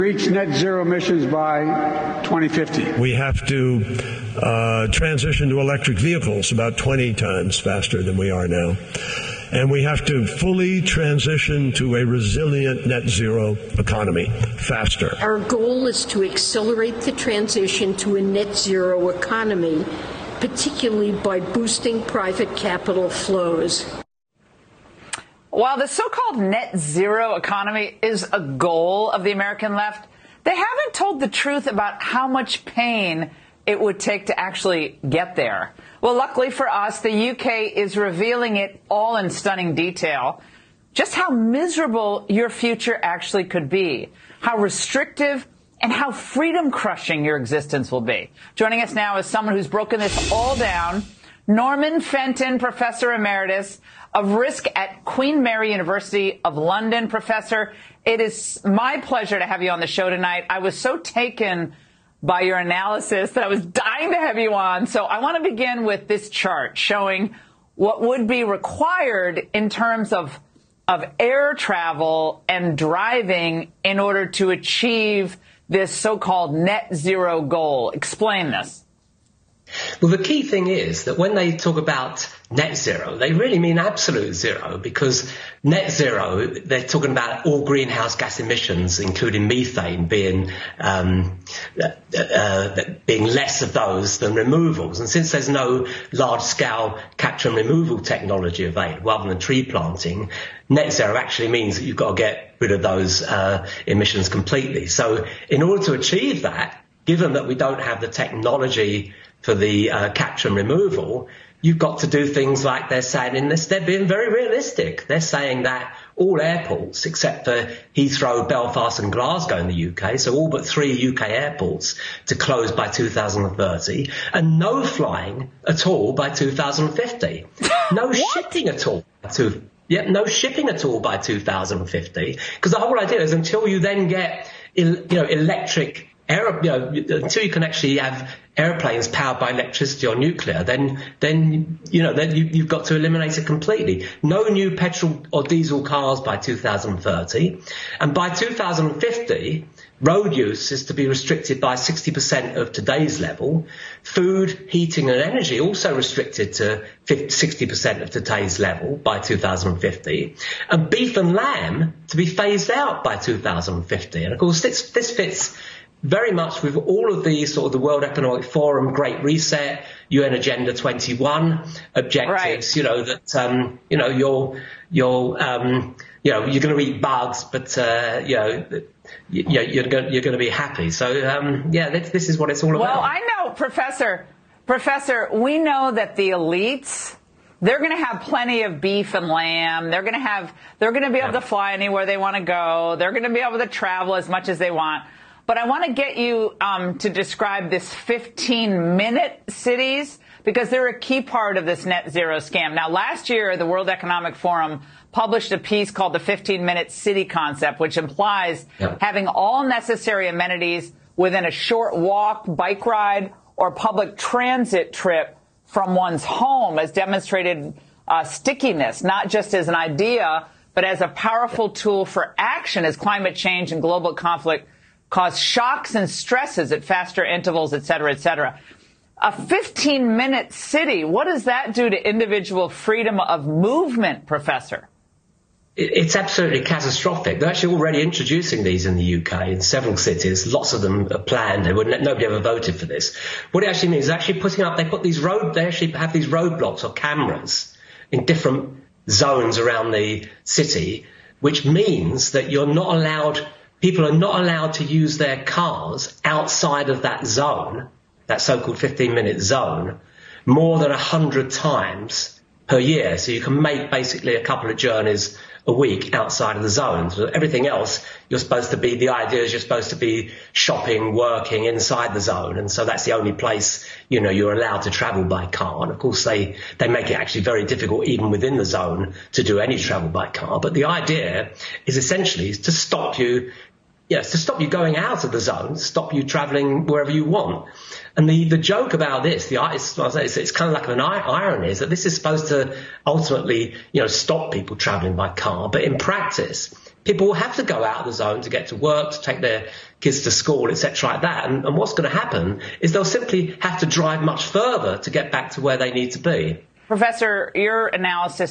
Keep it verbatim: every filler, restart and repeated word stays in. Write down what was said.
Reach net zero emissions by twenty fifty. We have to uh, transition to electric vehicles about twenty times faster than we are now. And we have to fully transition to a resilient net zero economy faster. Our goal is to accelerate the transition to a net zero economy, particularly by boosting private capital flows. While the so-called net zero economy is a goal of the American left, they haven't told the truth about how much pain it would take to actually get there. Well, luckily for us, the U K is revealing it all in stunning detail. Just how miserable your future actually could be, how restrictive and how freedom-crushing your existence will be. Joining us now is someone who's broken this all down, Norman Fenton, Professor Emeritus of Risk at Queen Mary University of London. Professor, it is my pleasure to have you on the show tonight. I was so taken by your analysis that I was dying to have you on. So I want to begin with this chart showing what would be required in terms of of air travel and driving in order to achieve this so-called net zero goal. Explain this. Well, the key thing is that when they talk about net zero, they really mean absolute zero, because net zero, they're talking about all greenhouse gas emissions, including methane, being um, uh, uh, being less of those than removals. And since there's no large-scale capture and removal technology available other than tree planting, net zero actually means that you've got to get rid of those uh, emissions completely. So in order to achieve that, given that we don't have the technology for the uh, capture and removal, you've got to do things like they're saying in this. They're being very realistic. They're saying that all airports, except for Heathrow, Belfast and Glasgow in the U K, so all but three U K airports, to close by two thousand thirty, and no flying at all by two thousand fifty. No shipping at all. To, yeah, no shipping at all by two thousand fifty, because the whole idea is until you then get, you know, electric Aer- you know, until you can actually have airplanes powered by electricity or nuclear, then, then you know, then you, you've got to eliminate it completely. No new petrol or diesel cars by two thousand thirty, and by two thousand fifty, road use is to be restricted by sixty percent of today's level. Food, heating, and energy also restricted to sixty percent of today's level by two thousand fifty, and beef and lamb to be phased out by two thousand fifty. And of course, this, this fits very much with all of the sort of the World Economic Forum, Great Reset, U N Agenda twenty-one objectives. Right. You know that um, you know you're you're um, you know you're going to eat bugs, but uh, you know you, you're going you're going to be happy. So um, yeah, this, this is what it's all about. Well, I know, Professor. Professor, we know that the elites, they're going to have plenty of beef and lamb. They're going to have they're going to be able to fly anywhere they want to go. They're going to be able to travel as much as they want. But I want to get you um, to describe this fifteen-minute cities, because they're a key part of this net zero scam. Now, last year, the World Economic Forum published a piece called the fifteen-minute city concept, which implies yeah. having all necessary amenities within a short walk, bike ride, or public transit trip from one's home, as demonstrated uh, stickiness, not just as an idea, but as a powerful tool for action as climate change and global conflict cause shocks and stresses at faster intervals, et cetera, et cetera. A fifteen-minute city, what does that do to individual freedom of movement, Professor? It's absolutely catastrophic. They're actually already introducing these in the U K in several cities. Lots of them are planned. They wouldn't, nobody ever voted for this. What it actually means is actually putting up, they put these road, they actually have these roadblocks or cameras in different zones around the city, which means that you're not allowed People are not allowed to use their cars outside of that zone, that so-called fifteen-minute zone, more than one hundred times per year. So you can make basically a couple of journeys a week outside of the zone. So everything else, you're supposed to be, the idea is you're supposed to be shopping, working inside the zone. And so that's the only place, you know, you're allowed to travel by car. And of course, they, they make it actually very difficult, even within the zone, to do any travel by car. But the idea is essentially to stop you Yes, to stop you going out of the zone, stop you travelling wherever you want. And the, the joke about this, the it's, it's, it's kind of like an irony, is that this is supposed to ultimately, you know, stop people travelling by car. But in practice, people will have to go out of the zone to get to work, to take their kids to school, et cetera, like that. And, and what's going to happen is they'll simply have to drive much further to get back to where they need to be. Professor, your analysis